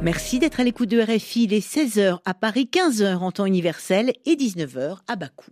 Merci d'être à l'écoute de RFI. Il est 16h à Paris, 15h en temps universel et 19h à Bakou.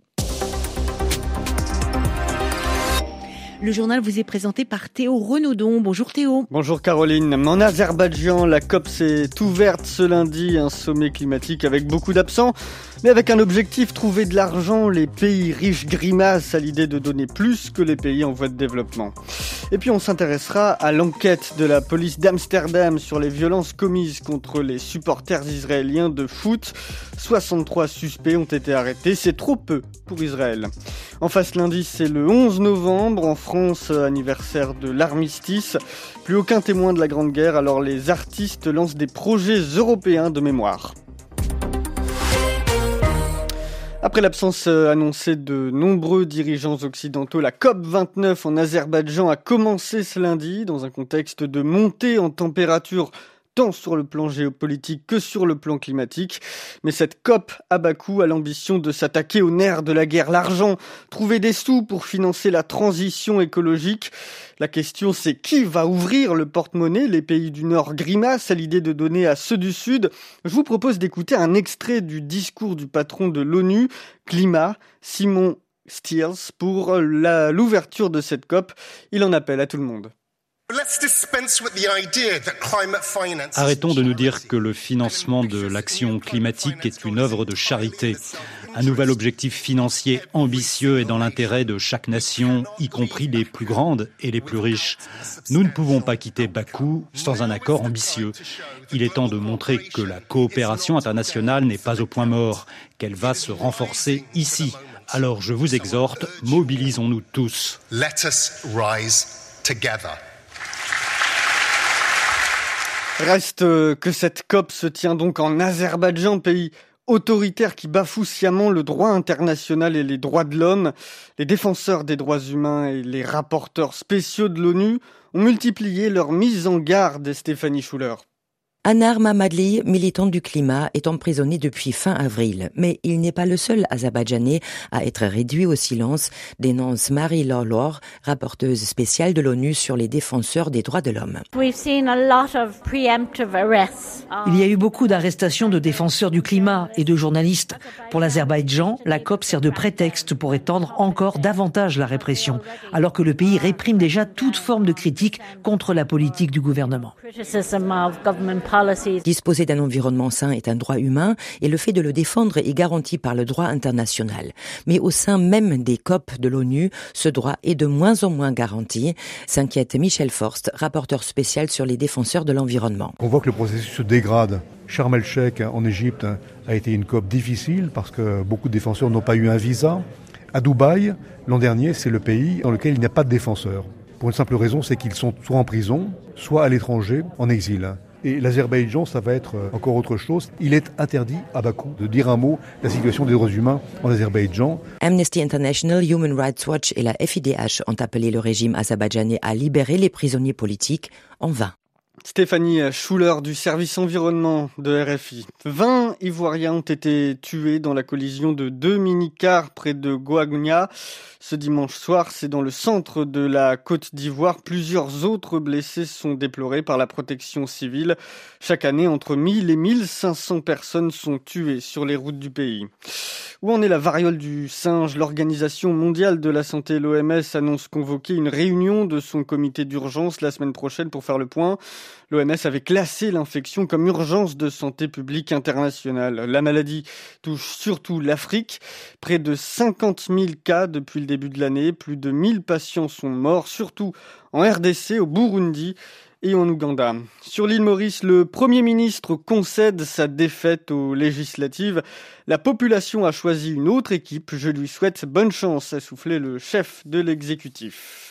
Le journal vous est présenté par Théo Renaudon. Bonjour Théo. Bonjour Caroline. En Azerbaïdjan, la COP s'est ouverte ce lundi, un sommet climatique avec beaucoup d'absents, mais avec un objectif, trouver de l'argent. Les pays riches grimacent à l'idée de donner plus que les pays en voie de développement. Et puis on s'intéressera à l'enquête de la police d'Amsterdam sur les violences commises contre les supporters israéliens de foot. 63 suspects ont été arrêtés, c'est trop peu pour Israël. En face lundi, c'est le 11 novembre, en France, anniversaire de l'armistice. Plus aucun témoin de la Grande Guerre, alors les artistes lancent des projets européens de mémoire. Après l'absence annoncée de nombreux dirigeants occidentaux, la COP29 en Azerbaïdjan a commencé ce lundi dans un contexte de montée en température tant sur le plan géopolitique que sur le plan climatique. Mais cette COP à Bakou a l'ambition de s'attaquer au nerf de la guerre, l'argent, trouver des sous pour financer la transition écologique. La question, c'est qui va ouvrir le porte-monnaie ? Les pays du Nord grimacent à l'idée de donner à ceux du Sud. Je vous propose d'écouter un extrait du discours du patron de l'ONU, Climat, Simon Stiers, pour l'ouverture de cette COP. Il en appelle à tout le monde. Arrêtons de nous dire que le financement de l'action climatique est une œuvre de charité. Un nouvel objectif financier ambitieux est dans l'intérêt de chaque nation, y compris les plus grandes et les plus riches. Nous ne pouvons pas quitter Bakou sans un accord ambitieux. Il est temps de montrer que la coopération internationale n'est pas au point mort, qu'elle va se renforcer ici. Alors je vous exhorte, mobilisons-nous tous. Let us rise together. Reste que cette COP se tient donc en Azerbaïdjan, pays autoritaire qui bafoue sciemment le droit international et les droits de l'homme. Les défenseurs des droits humains et les rapporteurs spéciaux de l'ONU ont multiplié leur mise en garde, Stéphanie Schuller. Anar Mammadli, militante du climat, est emprisonné depuis fin avril. Mais il n'est pas le seul Azerbaïdjanais à être réduit au silence, dénonce Marie Lawlor, rapporteuse spéciale de l'ONU sur les défenseurs des droits de l'homme. Il y a eu beaucoup d'arrestations de défenseurs du climat et de journalistes. Pour l'Azerbaïdjan, la COP sert de prétexte pour étendre encore davantage la répression, alors que le pays réprime déjà toute forme de critique contre la politique du gouvernement. Disposer d'un environnement sain est un droit humain et le fait de le défendre est garanti par le droit international. Mais au sein même des COP de l'ONU, ce droit est de moins en moins garanti, s'inquiète Michel Forst, rapporteur spécial sur les défenseurs de l'environnement. On voit que le processus se dégrade. Sharm el-Sheikh en Égypte a été une COP difficile parce que beaucoup de défenseurs n'ont pas eu un visa. À Dubaï, l'an dernier, c'est le pays dans lequel il n'y a pas de défenseurs. Pour une simple raison, c'est qu'ils sont soit en prison, soit à l'étranger, en exil. Et l'Azerbaïdjan, ça va être encore autre chose. Il est interdit à Bakou de dire un mot de la situation des droits humains en Azerbaïdjan. Amnesty International, Human Rights Watch et la FIDH ont appelé le régime azerbaïdjanais à libérer les prisonniers politiques en vain. Stéphanie Schuller du service environnement de RFI. 20 Ivoiriens ont été tués dans la collision de 2 mini-cars près de Goagna. Ce dimanche soir, c'est dans le centre de la Côte d'Ivoire. Plusieurs autres blessés sont déplorés par la protection civile. Chaque année, entre 1000 et 1500 personnes sont tuées sur les routes du pays. Où en est la variole du singe ? L'Organisation mondiale de la santé, l'OMS, annonce convoquer une réunion de son comité d'urgence la semaine prochaine pour faire le point. L'OMS avait classé l'infection comme urgence de santé publique internationale. La maladie touche surtout l'Afrique. Près de 50 000 cas depuis le début de l'année. Plus de 1000 patients sont morts, surtout en RDC, au Burundi et en Ouganda. Sur l'île Maurice, le Premier ministre concède sa défaite aux législatives. La population a choisi une autre équipe. Je lui souhaite bonne chance, a soufflé le chef de l'exécutif.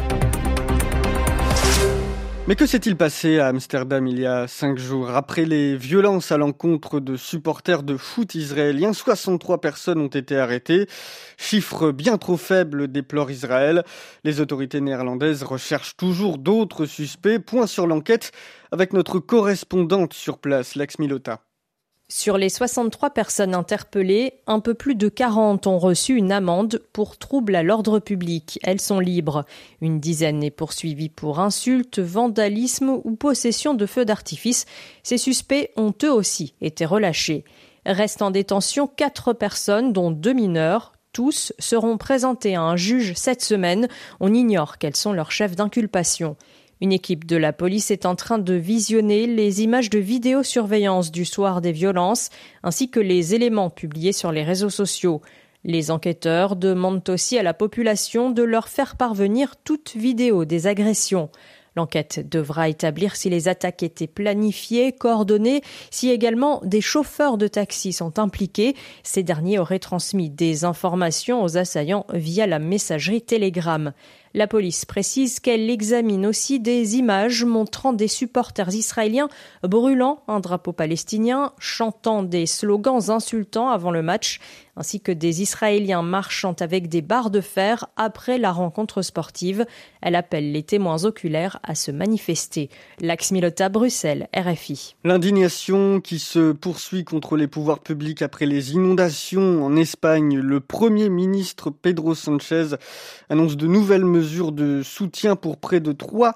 Mais que s'est-il passé à Amsterdam il y a 5 jours ? Après les violences à l'encontre de supporters de foot israéliens, 63 personnes ont été arrêtées. Chiffre bien trop faible, déplore Israël. Les autorités néerlandaises recherchent toujours d'autres suspects. Point sur l'enquête avec notre correspondante sur place, Lex Milota. Sur les 63 personnes interpellées, un peu plus de 40 ont reçu une amende pour trouble à l'ordre public. Elles sont libres. Une dizaine est poursuivie pour insultes, vandalisme ou possession de feux d'artifice. Ces suspects ont eux aussi été relâchés. Restent en détention 4 personnes, dont 2 mineurs. Tous seront présentés à un juge cette semaine. On ignore quels sont leurs chefs d'inculpation. Une équipe de la police est en train de visionner les images de vidéosurveillance du soir des violences, ainsi que les éléments publiés sur les réseaux sociaux. Les enquêteurs demandent aussi à la population de leur faire parvenir toute vidéo des agressions. L'enquête devra établir si les attaques étaient planifiées, coordonnées, si également des chauffeurs de taxi sont impliqués. Ces derniers auraient transmis des informations aux assaillants via la messagerie Telegram. La police précise qu'elle examine aussi des images montrant des supporters israéliens brûlant un drapeau palestinien, chantant des slogans insultants avant le match, ainsi que des Israéliens marchant avec des barres de fer après la rencontre sportive. Elle appelle les témoins oculaires à se manifester. Lax Milota, Bruxelles, RFI. L'indignation qui se poursuit contre les pouvoirs publics après les inondations en Espagne. Le Premier ministre Pedro Sánchez annonce de nouvelles mesures de soutien pour près de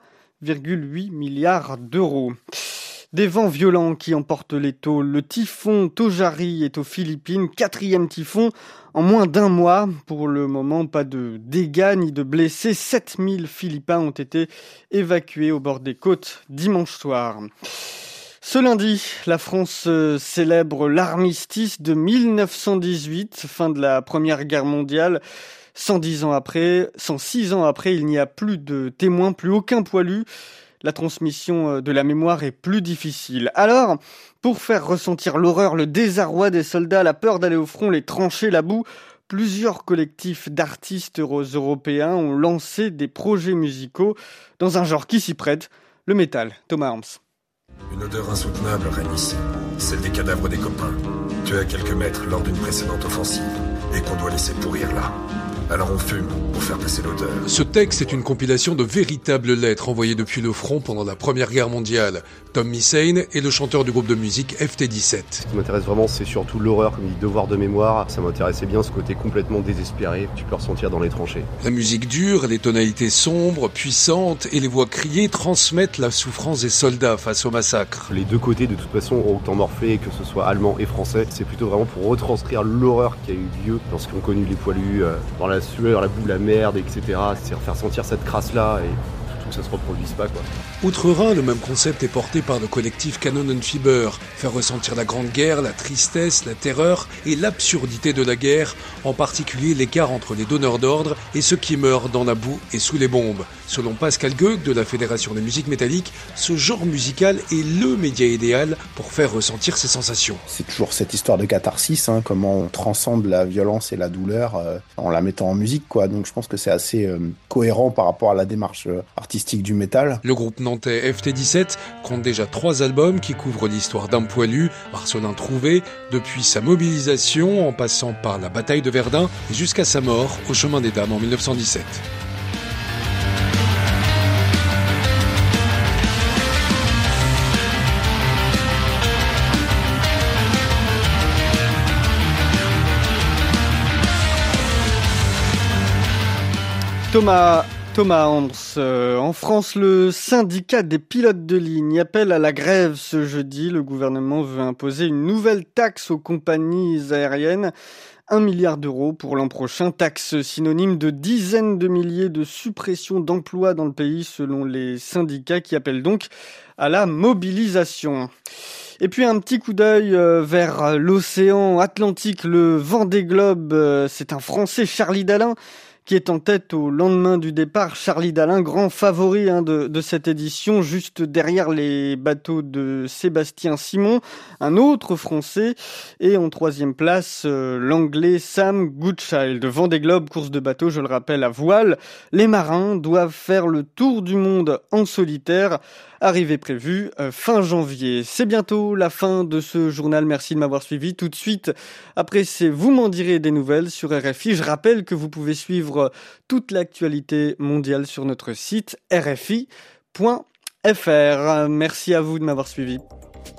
3,8 milliards d'euros. Des vents violents qui emportent les tôles. Le typhon Tojari est aux Philippines, 4e typhon en moins d'un mois. Pour le moment, pas de dégâts ni de blessés. 7000 Philippins ont été évacués au bord des côtes dimanche soir. Ce lundi, la France célèbre l'armistice de 1918, fin de la Première Guerre mondiale. 106 ans après, il n'y a plus de témoins, plus aucun poilu. La transmission de la mémoire est plus difficile. Alors, pour faire ressentir l'horreur, le désarroi des soldats, la peur d'aller au front, les tranchées, la boue, plusieurs collectifs d'artistes européens ont lancé des projets musicaux dans un genre qui s'y prête, le métal. Thomas Harms. Une odeur insoutenable règne ici, celle des cadavres des copains, tués à quelques mètres lors d'une précédente offensive, et qu'on doit laisser pourrir là. Alors on fume pour faire passer l'odeur. Ce texte est une compilation de véritables lettres envoyées depuis le front pendant la Première Guerre mondiale. Tom Missane est le chanteur du groupe de musique FT17. Ce qui m'intéresse vraiment, c'est surtout l'horreur, comme dit Devoir de mémoire. Ça m'intéressait bien ce côté complètement désespéré que tu peux ressentir dans les tranchées. La musique dure, les tonalités sombres, puissantes et les voix criées transmettent la souffrance des soldats face au massacre. Les deux côtés, de toute façon, ont autant morflé, que ce soit allemand et français. C'est plutôt vraiment pour retranscrire l'horreur qui a eu lieu dans ce qu'ont connu les poilus, dans la sueur, la boue, la merde, etc. C'est faire sentir cette crasse-là et que ça se reproduise pas, quoi. Outre-Rhin, le même concept est porté par le collectif Kanonenfieber, faire ressentir la Grande Guerre, la tristesse, la terreur et l'absurdité de la guerre, en particulier l'écart entre les donneurs d'ordre et ceux qui meurent dans la boue et sous les bombes. Selon Pascal Goeg de la Fédération des musiques métalliques, ce genre musical est le média idéal pour faire ressentir ces sensations. C'est toujours cette histoire de catharsis, comment on transcende la violence et la douleur en la mettant en musique, quoi. Donc je pense que c'est assez cohérent par rapport à la démarche artistique du métal. Le groupe nantais FT17 compte déjà 3 albums qui couvrent l'histoire d'un poilu, Marcelin Trouvé, depuis sa mobilisation en passant par la bataille de Verdun et jusqu'à sa mort au Chemin des Dames en 1917. Thomas Hans. En France, le syndicat des pilotes de ligne appelle à la grève ce jeudi. Le gouvernement veut imposer une nouvelle taxe aux compagnies aériennes. 1 milliard d'euros pour l'an prochain. Taxe synonyme de dizaines de milliers de suppressions d'emplois dans le pays selon les syndicats qui appellent donc à la mobilisation. Et puis un petit coup d'œil vers l'océan Atlantique, le Vendée Globe. C'est un Français, Charlie Dalin, qui est en tête au lendemain du départ. Charlie Dalin, grand favori de cette édition, juste derrière les bateaux de Sébastien Simon, un autre Français, et en 3e place, l'Anglais Sam Goodchild. Vendée Globe, course de bateau, je le rappelle, à voile. Les marins doivent faire le tour du monde en solitaire. Arrivée prévue fin janvier. C'est bientôt la fin de ce journal. Merci de m'avoir suivi. Tout de suite, après c'est Vous m'en direz des nouvelles sur RFI. Je rappelle que vous pouvez suivre toute l'actualité mondiale sur notre site rfi.fr. Merci à vous de m'avoir suivi.